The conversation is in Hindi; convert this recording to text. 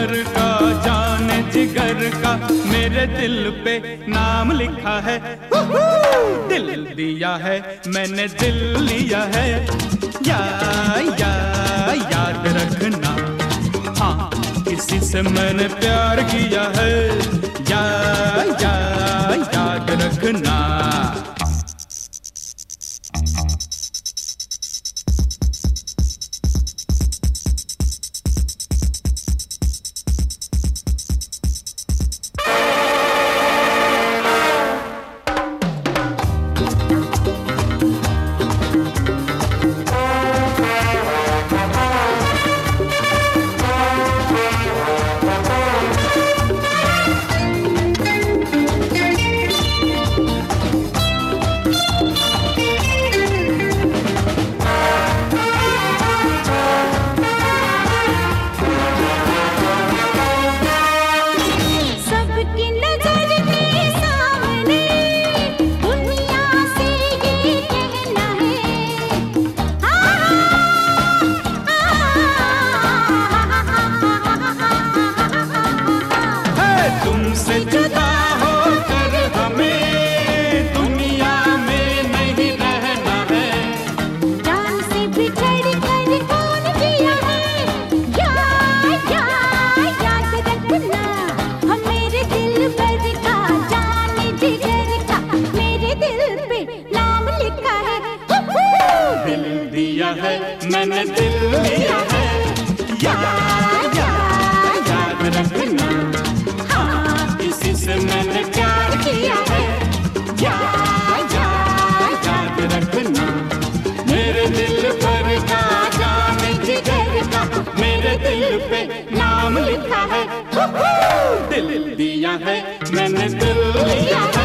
भर का, जाने जिगर का, मेरे दिल पे नाम लिखा है। दिल दिया है मैंने, दिल लिया है। याद रखना, हाँ किसी से मैंने प्यार किया है। याद रखना। तुमसे जुदा होकर हमें दुनिया में नहीं रहना है। जान से बिछड़ कर कौन जिया है। याद रखना, हम मेरे दिल पर का, जाने जिगर का, मेरे दिल पे नाम लिखा है। दिल दिया है मैंने, दिल लिया है। याद रखना, किसी से मैंने प्यार किया है। याद रखना, मेरे दिल पर का, जाने जिगर का, मेरे दिल पे नाम लिखा है। दिल दिया है मैंने, दिल लिया है।